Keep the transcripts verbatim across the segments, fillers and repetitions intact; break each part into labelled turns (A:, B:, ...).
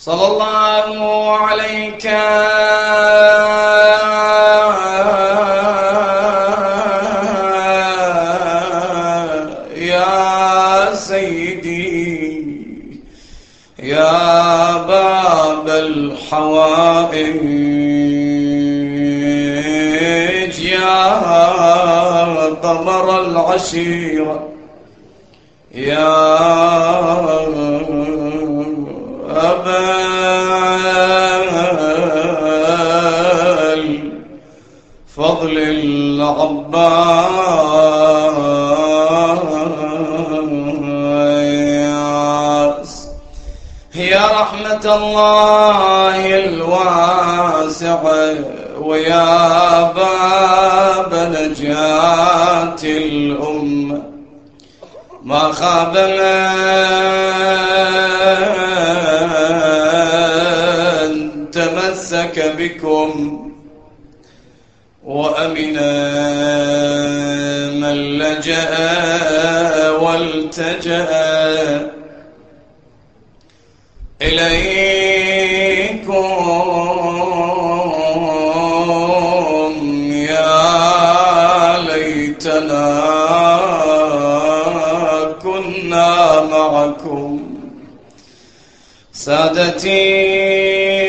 A: صلى الله عليك يا سيدي يا باب الحوائج يا قمر العشيرة يا أبا الفضل العباس يا رحمة الله الواسعة ويا باب نجاة الأمة ما خاب من تمسك بكم وأمنا من لجأ والتجأ إليكم يا ليتنا كنا معكم سادتي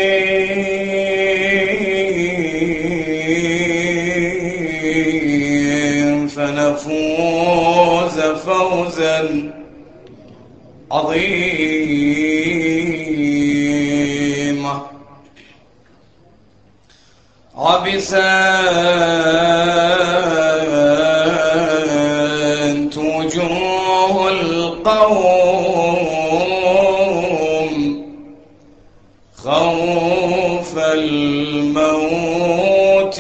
A: فنفوز فوزا عظيما عبست وجوه القوم خوف الموت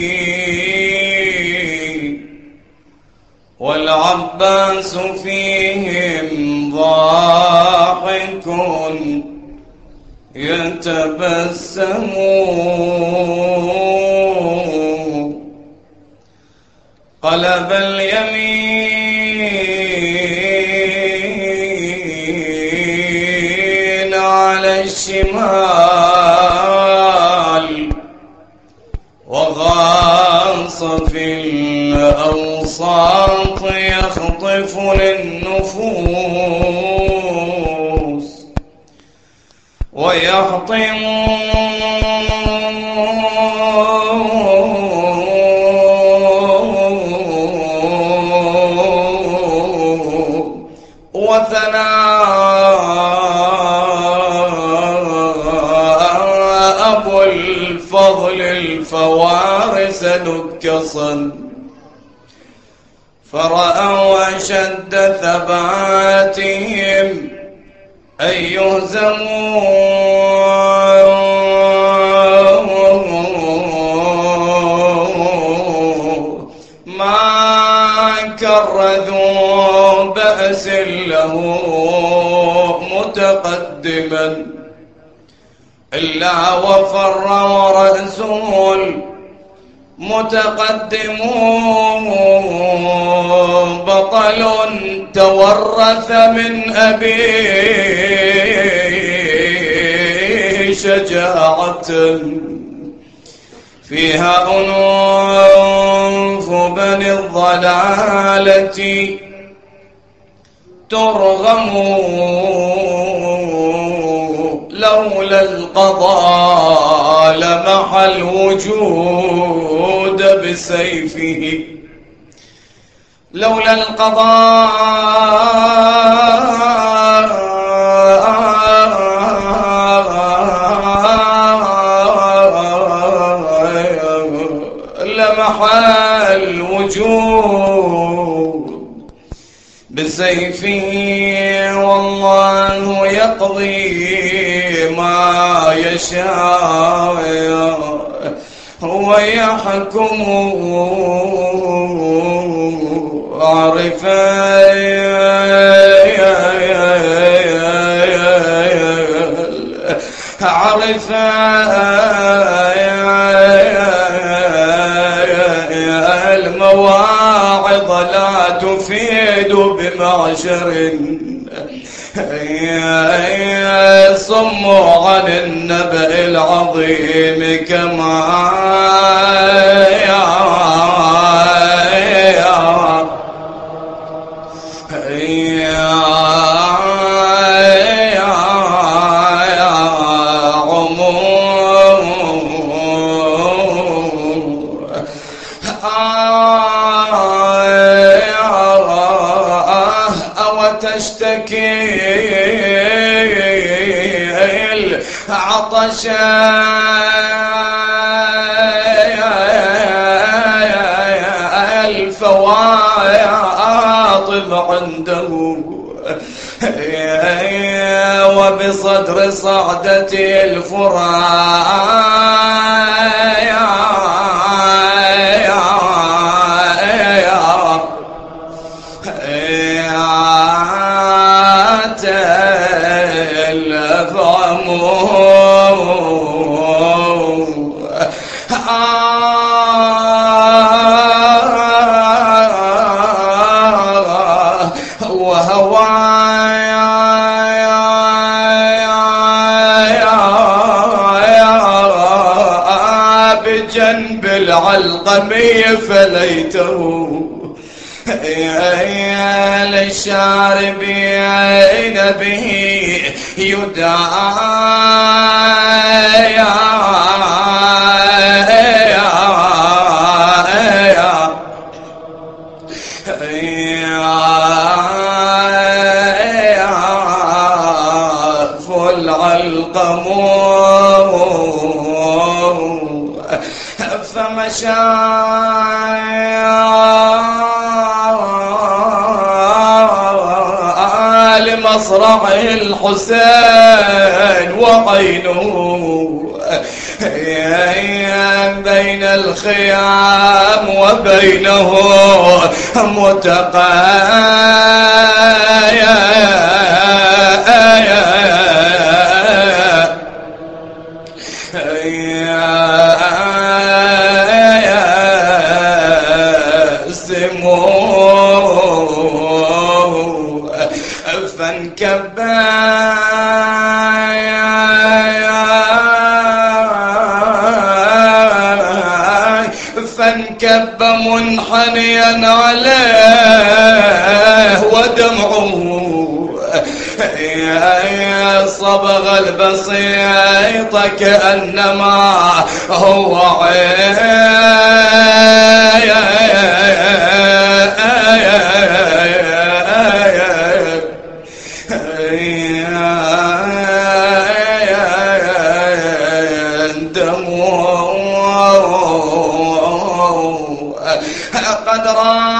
A: والعباس فيهم ضاحك يتبسم قلب اليمين على الشمال وغاص في الأوساط يخطف للنفوس ويحطم وثناء أبو الفضل الفوارس نكصا فرأوا أشد ثباتهم أن يهزموا ما كرذوا بأس له متقدما إلا وفر ورأسه متقدم بطل تورث من أبيه شجاعة فيها أنوف بني الضلالة ترغم لولا القضاء لمحى الوجود بسيفه لولا القضاء لمحى الوجود بسيفه والله يقضي ما يشاء هو يحكم عرفا عرفا المواعظ لا تفيد بمعشر صموا عن النبأ العظيم كما يا تشتكي العطش الفواطم عنده وبصدر صعدتي الفرايا بجنب العلقمي فليته للشاربين به يدعى فالعلقم فمشى لمصرع الحسين وعينه بين الخيام وبينه متقايا فانكب فانكب منحنيا عليه ودمعه صبغ البسيط كأنما هو قد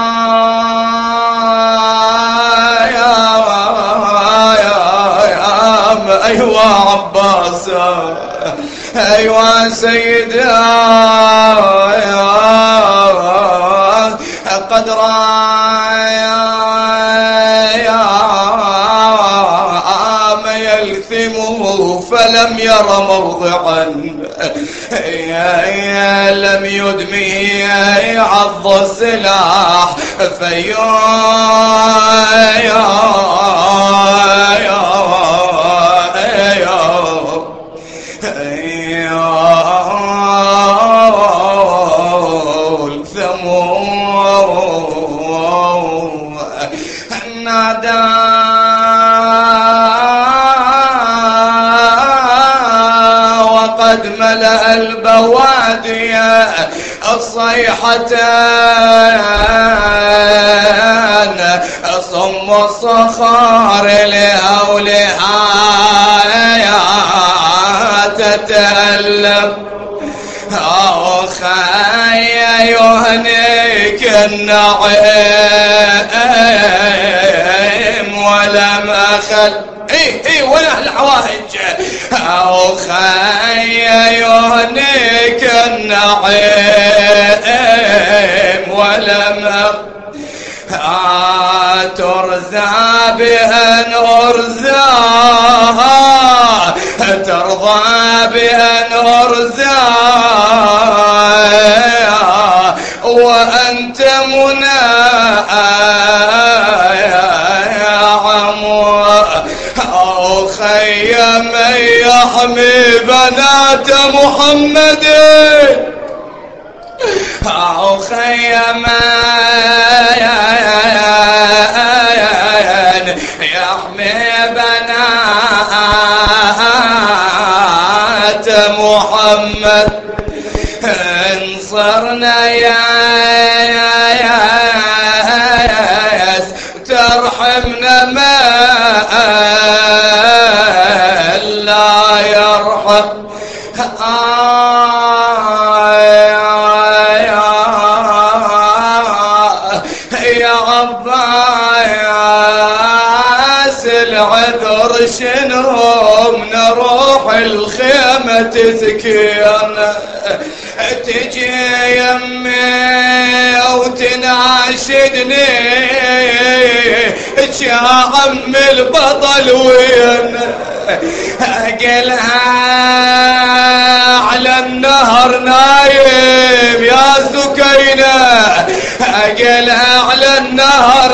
A: أيوة عباس أيوة سيدي قد رام يلثمه فلم ير موضعا لم يدمه عض السلاح فيا قد ملأ البوادي الصيحتان صم الصخار لأولها تتألم أخي يهنيك النعيم ولم أخل اي اي ولا الحوائج أخي يهنيك النعيم ولم ترزى بأن أرزاها ترضى بأن أرزاها وأنت منى من يحمي بنات محمد أو خيمان يحمي بنات محمد انصرنا يا ترحمنا ما لا يرحم يا عباس العذر شنو نروح الخيمة تذكرنا تجي يمي وتناشدني يا عم البطل وين قلها على النهر نايم يا سكينة قلها على النهر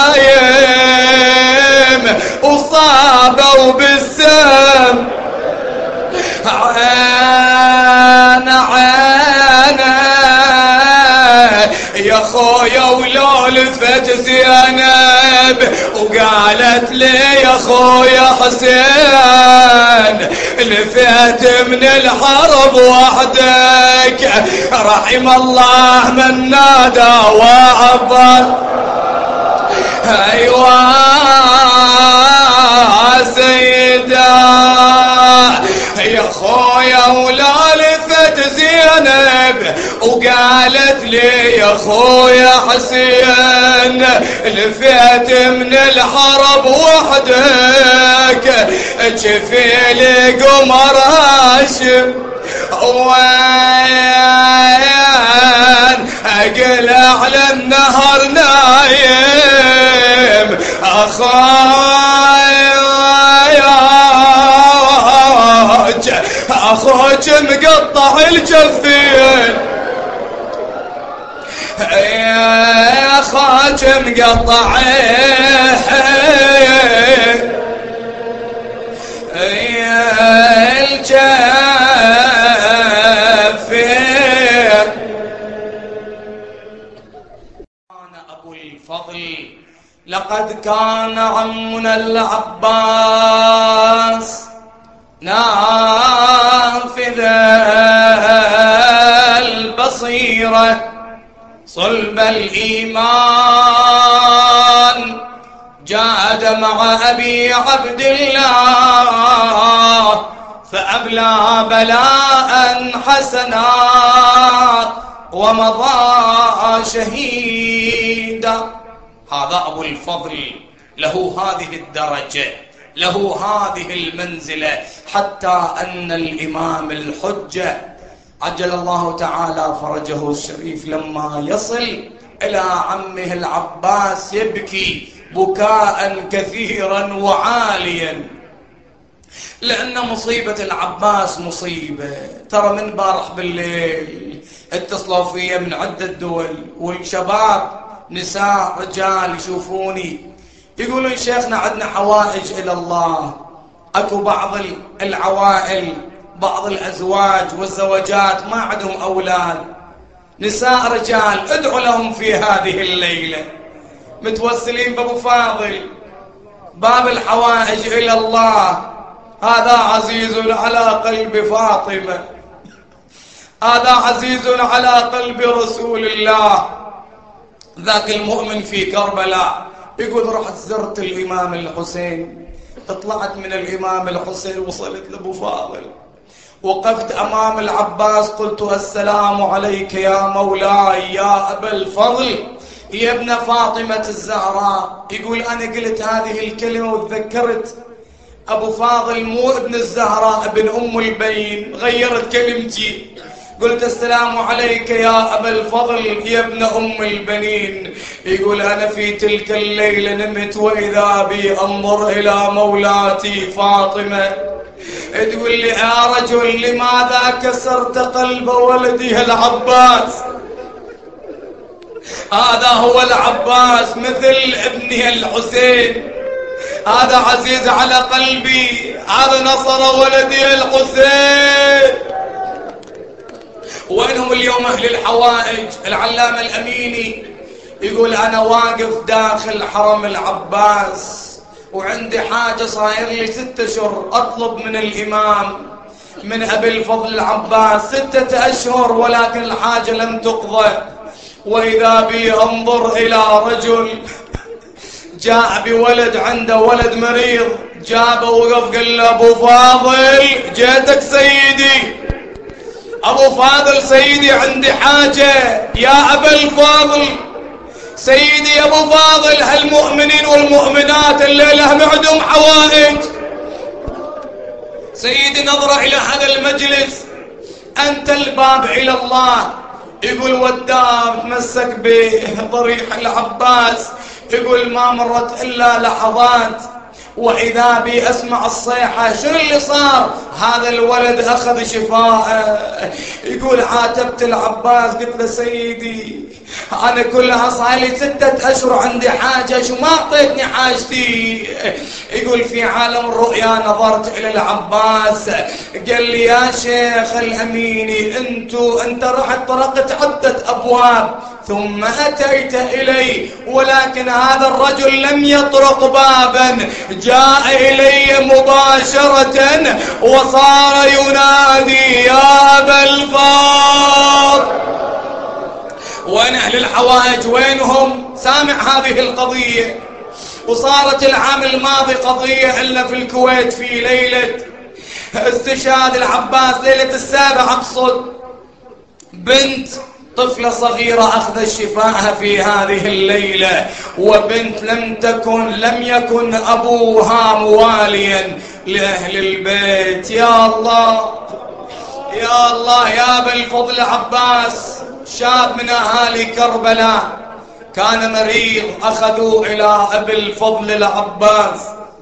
A: نايم وصابوا بالسم عين عينه يا خويا ولو لفت زينب وقالت لي يا خويا حسين لفت من الحرب وحدك رحم الله من نادى وعبر ايوه سيدا يا خويا ولا لفت زينب وقالت لي يا خويا حسين لفت من الحرب وحدك جفيلي قمر هاشم وين اقل على النهر نايم اخاي اخوك مقطع الجفين يا اخوك مقطع الجفين. انا ابو الفضل لقد كان عمنا العباس نافذ البصيرة صلب الإيمان جاد مع أبي عبد الله فأبلى بلاء حسنا ومضى شهيدا. هذا أبو الفضل له هذه الدرجة له هذه المنزلة حتى أن الإمام الحجة عجل الله تعالى فرجه الشريف لما يصل إلى عمه العباس يبكي بكاء كثيرا وعاليا لأن مصيبة العباس مصيبة. ترى من بارح بالليل اتصلوا فيا من عدة دول والشباب نساء رجال يشوفوني يقولون شيخنا عندنا حوائج إلى الله. أكو بعض العوائل بعض الأزواج والزوجات ما عندهم أولاد نساء رجال ادعوا لهم في هذه الليلة متوسلين بأبو فاضل باب الحوائج إلى الله. هذا عزيز على قلب فاطمة هذا عزيز على قلب رسول الله. ذاك المؤمن في كربلاء يقول رحت زرت الإمام الحسين طلعت من الإمام الحسين وصلت لأبو فاضل وقفت أمام العباس قلت السلام عليك يا مولاي يا أبا الفضل يا ابن فاطمة الزهراء. يقول أنا قلت هذه الكلمة وتذكرت أبو فاضل مو ابن الزهراء ابن أم البين غيرت كلمتي قلت السلام عليك يا أبا الفضل يا ابن أم البنين. يقول أنا في تلك الليلة نمت وإذا بي أنظر إلى مولاتي فاطمة تقول لي يا رجل لماذا كسرت قلب ولدي العباس. هذا هو العباس مثل ابنه الحسين هذا عزيز على قلبي، هذا نصر ولدي الحسين. وينهم اليوم أهل الحوائج؟ العلامة الأميني يقول أنا واقف داخل حرم العباس وعندي حاجة صاير لي ستة أشهر أطلب من الإمام من أبي الفضل العباس ستة أشهر ولكن الحاجة لم تقضى. وإذا بي أنظر إلى رجل جاء بولد عنده ولد مريض، جابه وقف قال له أبو فاضل جيتك سيدي، أبو فاضل سيدي عندي حاجة يا أبا الفاضل، سيدي أبو فاضل هالمؤمنين والمؤمنات الليلة هم عندهم حوائج. سيدي نظر إلى هذا المجلس، أنت الباب إلى الله. يقول وداه تمسك بضريح العباس، يقول ما مرت إلا لحظات وإذا بي أسمع الصيحة، شنو اللي صار؟ هذا الولد أخذ شفاء. يقول عاتبت العباس قلت له سيدي أنا كلها صار لي ستة أشهر عندي حاجة، شو ما أعطيتني حاجتي؟ يقول في عالم الرؤيا نظرت إلى العباس قال لي يا شيخ الأميني أنتو أنت رحت طرقت عدة أبواب ثم أتيت إلي، ولكن هذا الرجل لم يطرق بابا، جاء إلي مباشرة وصار ينادي يا أبا الفاضل. وين أهل الحوائج؟ وينهم؟ سامع هذه القضية. وصارت العام الماضي قضية إلا في الكويت في ليلة استشهاد العباس، ليلة السابع أقصد، بنت طفلة صغيرة أخذ شفاءها في هذه الليلة، وبنت لم تكن لم يكن أبوها مواليا لأهل البيت. يا الله يا الله يا أبا الفضل عباس، شاب من أهالي كربلاء كان مريض، أخذوه إلى أبي الفضل العباس،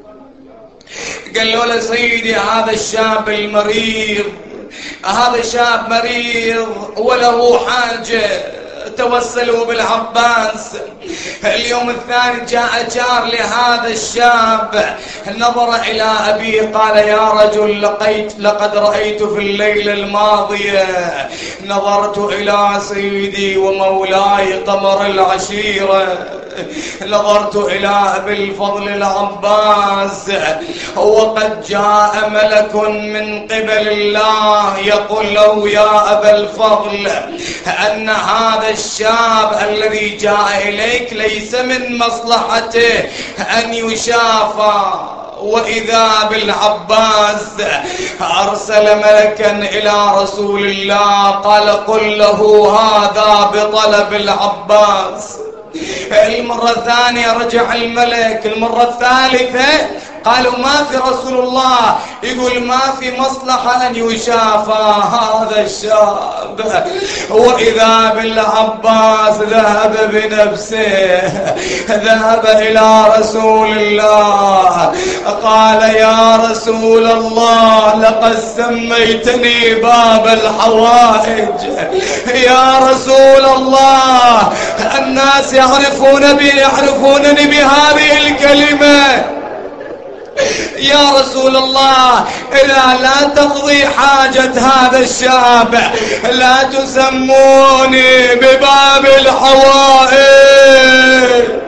A: قالوا له سيدي هذا الشاب المريض، هذا شاب مريض وله حاجة، توسلوا بالعباس. اليوم الثاني جاء جار لهذا الشاب، نظر إلى أبيه قال يا رجل لقيت لقد رأيت في الليلة الماضية نظرت إلى سيدي ومولاي قمر العشيرة، نظرت إلى أبي الفضل العباس وقد جاء ملك من قبل الله يقول له يا أبا الفضل أن هذا الشاب الذي جاء إليك ليس من مصلحته أن يشافى. وإذا بالعباس أرسل ملكا إلى رسول الله قال قل له هذا بطلب العباس. المرة الثانية رجع الملك، المرة الثالثة قالوا ما في رسول الله، يقول ما في مصلحة أن يشافى هذا الشاب. وإذا بالعباس ذهب بنفسه، ذهب إلى رسول الله قال يا رسول الله لقد سميتني باب الحوائج، يا رسول الله الناس يعرفون بي يعرفونني بهذه الكلمة، يا رسول الله إذا لا تقضي حاجة هذا الشاب لا تسموني بباب الحوائج.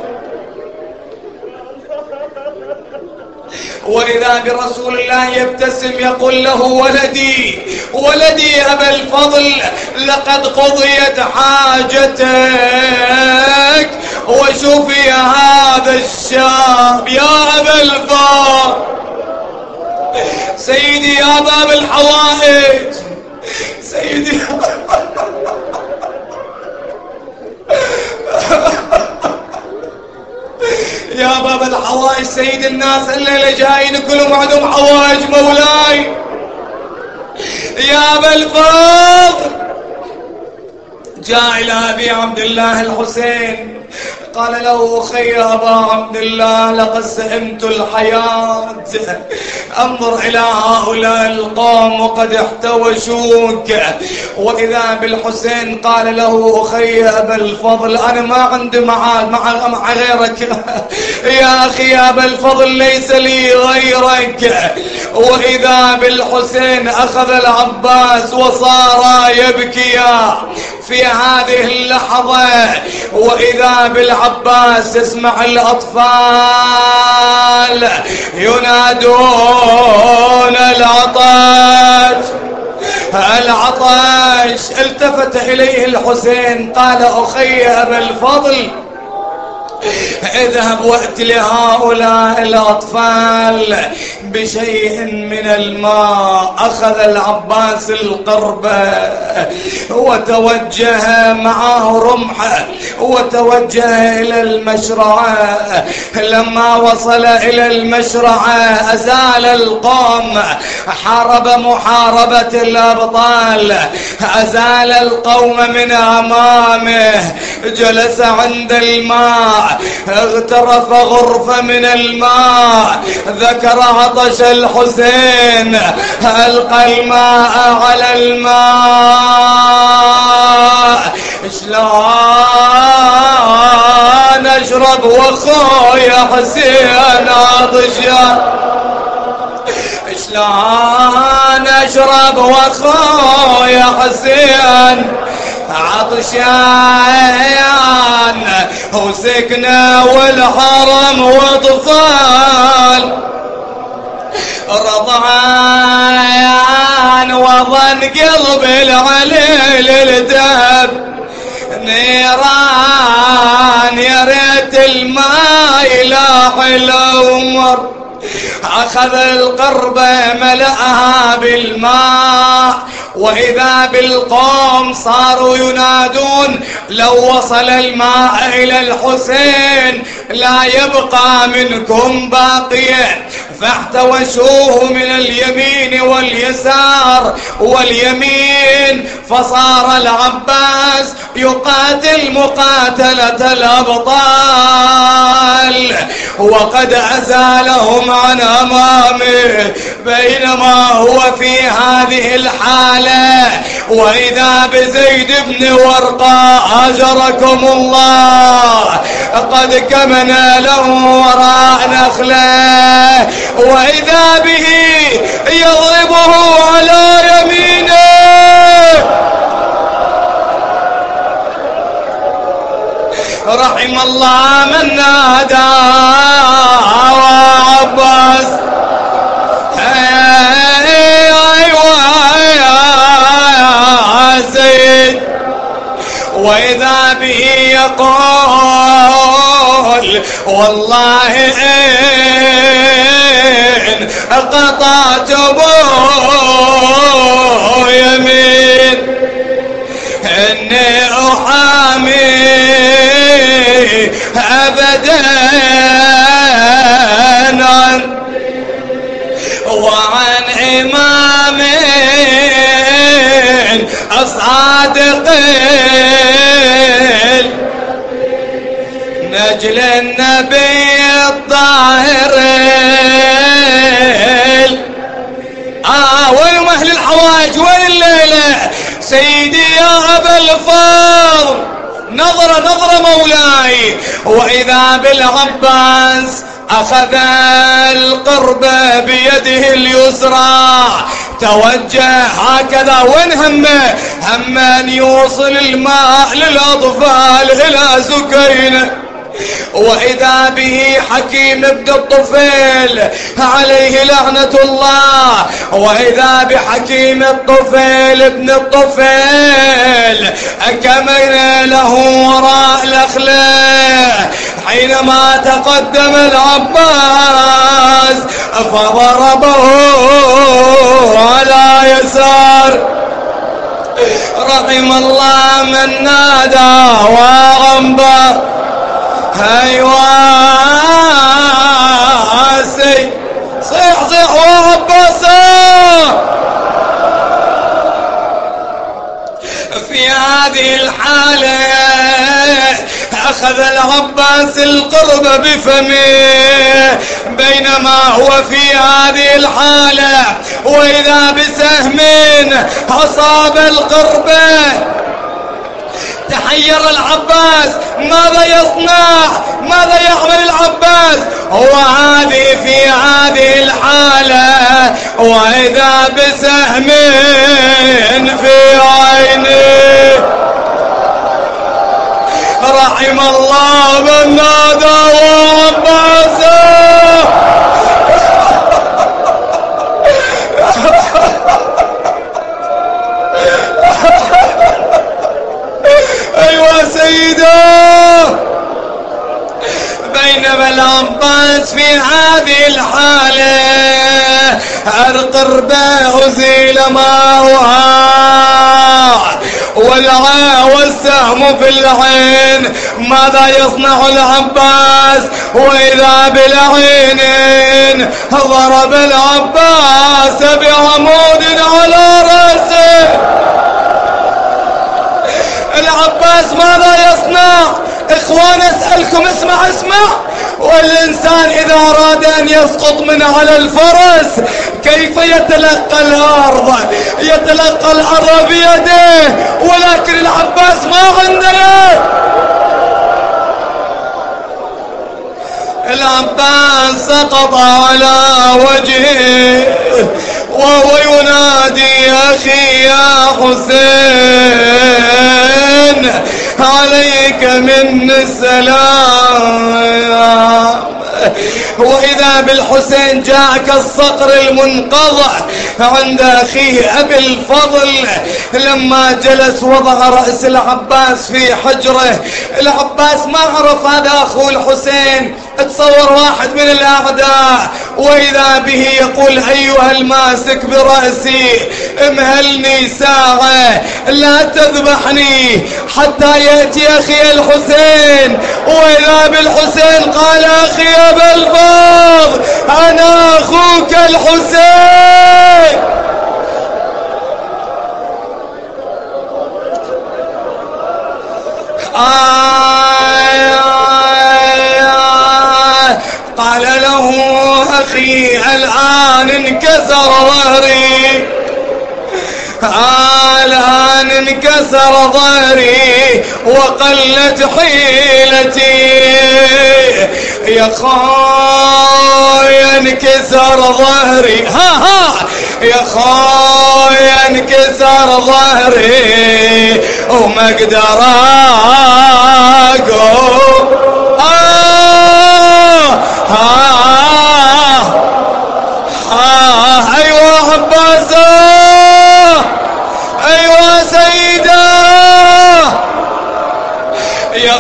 A: وإذا برسول الله يبتسم يقول له ولدي ولدي أبا الفضل لقد قضيت حاجتك وشفي هذا الشاب يا أبا الفضل. سيدي يا باب الحوائج، سيدي يا باب الحوائج، سيد الناس الليلة جايين كلهم عندهم حوائج مولاي. يا أبا الفضل جاء إلى أبي عبد الله الحسين قال له أخي أبا عبد الله لقد سئمت الحياة، انظر إلى هؤلاء القوم وقد احتوشوك. وإذا بالحسين قال له أخي أبا الفضل أنا ما عندي مع, مع, مع غيرك يا أخي أبا الفضل ليس لي غيرك. وإذا بالحسين أخذ العباس وصار يبكيا في هذه اللحظة. وإذا بالعباس اسمع الأطفال ينادون العطش العطش. التفت إليه الحسين قال أخي أبا الفضل اذهب وأت لهؤلاء الأطفال بشيء من الماء. أخذ العباس القربة وتوجه معه رمحه وتوجه إلى المشرعة. لما وصل إلى المشرعة أزال القوم، حارب محاربة الأبطال، أزال القوم من أمامه، جلس عند الماء، اغترف غرفة من الماء، ذكر عطش الحسين، ألقى الماء على الماء. شلون اشرب واخويا حسين عطشان، شلون اشرب واخويا حسين عطشان، وسكنة والحرم واطفال رضعان، وظن قلب العليل الدب نيران، يا ريت الماء يلاح العمر. أخذ القربة ملأها بالماء، وإذا بالقوم صاروا ينادون لو وصل الماء إلى الحسين لا يبقى منكم باقيا. فاحتوشوه من اليمين واليسار واليمين، فصار العباس يقاتل مقاتلة الأبطال وقد أزالهم عن أمامه. بينما هو في هذه الحالة وإذا بزيد بن ورقاء أجركم الله قد كمن له وراء نخله، وإذا به يضربه على يمينه. رحم الله من نادى وعباس أيوة يا سيد. وإذا به يقول والله إن قطعت أبو يمين إني أحامي أبدا عن وعن إمام الصادق نجل النبي الطاهر. آه وين أهل الحوائج وين الليلة؟ سيدي يا أبا الفضل نظرة نظرة مولاي. وإذا بالعباس أخذ القربة بيده اليسرى توجه هكذا. وين همه؟ همه أن يوصل الماء للأطفال إلى سكينة. وإذا به حكيم بن الطفيل عليه لعنة الله، وإذا بحكيم الطفيل ابن الطفيل أكمل له وراء الأخلاق حينما تقدم العباس فضربه على يسار. رحم الله من نادى وغنبر. أيوة سي صيح صيح وعباسا. في هذه الحالة أخذ العباس القرب بفمه بينما هو في هذه الحالة، وإذا بسهم أصاب القربة. تحير العباس ماذا يصنع، ماذا يعمل العباس؟ هو هذه في هذه الحالة وإذا بسهم في عينه. رحم الله من نادى وعباسه. ايوه سيده. بينما العباس في هذه الحالة القربة أزيل ماؤها والعاء والسهم في العين. ماذا يصنع العباس؟ وإذا بالعين ضرب العباس بعمود على رأسه. العباس ماذا يصنع؟ اخوان اسألكم، اسمع اسمع. والإنسان إذا أراد أن يسقط من على الفرس كيف يتلقى الأرض؟ يتلقى الأرض بيده، ولكن العباس ما عنده. العباس سقط على وجهه وهو ينادي أخي يا حسين عليك من السلام. وإذا بالحسين جاء كالصقر المنقضع عند أخيه أبي الفضل. لما جلس وضع رأس العباس في حجره. العباس ما عرف هذا أخوه الحسين، اتصور واحد من الأعداء، وإذا به يقول أيها الماسك برأسي امهلني ساعة لا تذبحني حتى يأتي أخي الحسين. وإذا بالحسين قال أخي أبا الفضل أنا أخوك الحسين. آه قال له أخي الآن انكسر ظهري، الآن انكسر ظهري وقلت حيلتي. يا خاي انكسر ظهري، ها ها يا خاي انكسر ظهري وما اقدر اقوم. آه آه آه أيوة عباسة، أيوة سيدة. يا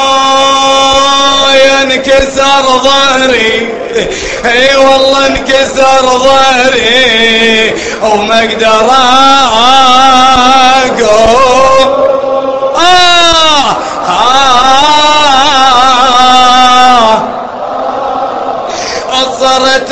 A: خاي انكسر ظهري، اي والله انكسر ظهري وما اقدر اقوم. آه آه صرت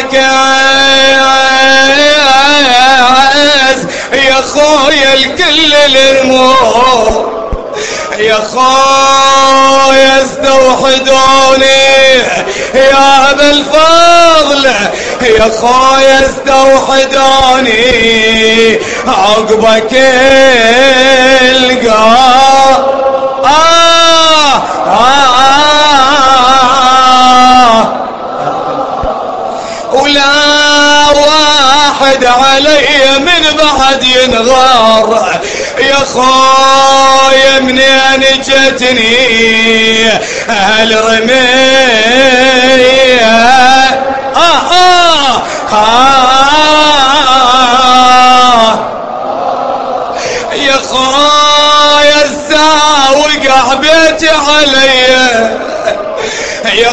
A: مركز يا خويا الكل للموت. يا خويا استوحدوني يا أبا الفضل، يا خويا استوحدوني عقبك القى. آه آه آه ولا واحد علي من بعد ينغار. يا خويا منين جتني هالرمية. آه آه آه يا خويا الزاوق بيتي علي. يا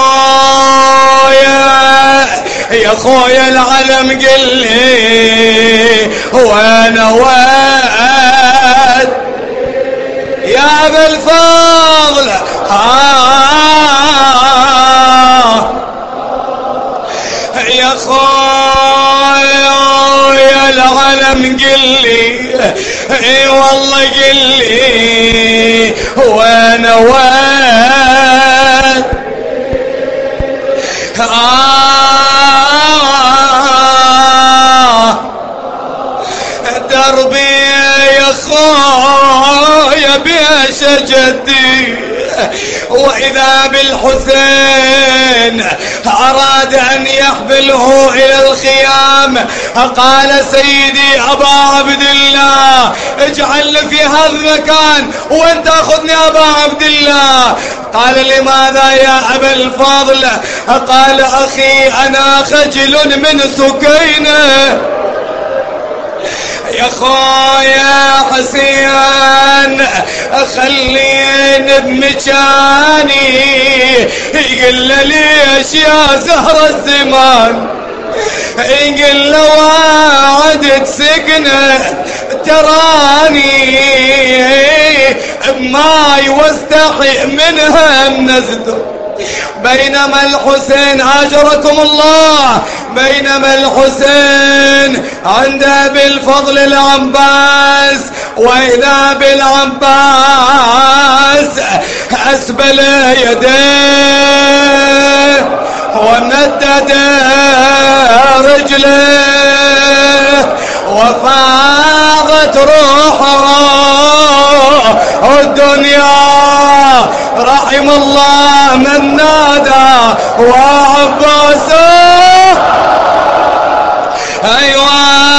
A: خويا يا خويا العلم قل لي وانا واد يا ابا الفضل. آه يا خويا يا العلم قل لي اي والله قل لي وين وين آه دربي يا خويا بيش جدي وإذا بالحسين أراد أن يحمله إلى الخيام قال سيدي أبا عبد الله اجعلني في هذا المكان وانت أخذني أبا عبد الله. قال لماذا يا أبا الفضل؟ قال أخي أنا خجل من سكينة يا خويا حسين خليني بمكاني. يقول له ليش يا زهر الزمان؟ يقول له وعدت سكنه تراني بماي واستحي منها النزد. بينما الحسين اجركم الله بينما الحسين عند ابي الفضل العباس واذا بالعباس اسبل يديه ومدد رجله وفاضت روحه الدنيا. رحم الله من نادى وعباسه. ايوه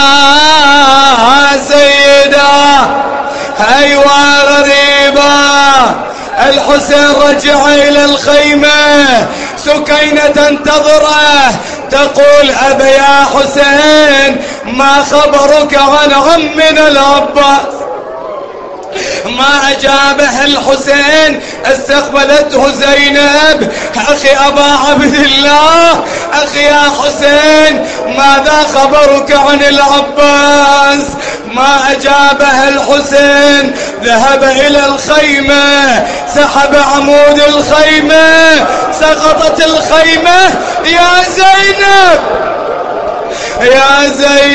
A: سيدة ايوه غريبة. الحسين رجع الى الخيمة سكينة تنتظره تقول ابا يا حسين ما خبرك عن عمنا العباس؟ ما أجابه الحسين. استقبلته زينب أخي أبا عبد الله أخي يا حسين ماذا خبرك عن العباس؟ ما أجابه الحسين. ذهب إلى الخيمة سحب عمود الخيمة سقطت الخيمة. يا زينب يا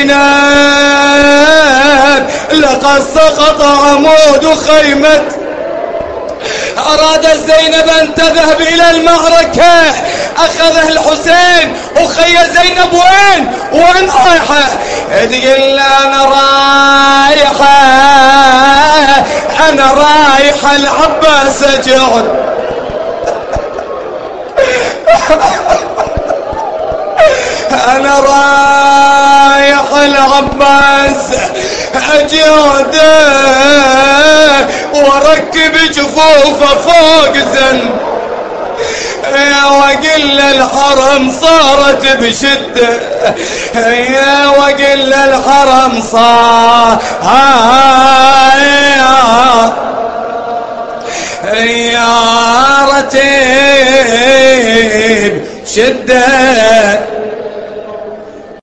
A: زينب لقد سقط عمود خيمة. أرادت زينب أن تذهب إلى المعركة أخذها الحسين. أخي زينب وين وين رايحة؟ تقول أنا رايحة أنا رايحة العباس أجعد. أنا رايح العباس أجعده واركب جفوفه فوق زن. يا وقل الحرم صارت بشدة يا وقل الحرم صارت يا رتيب شدة.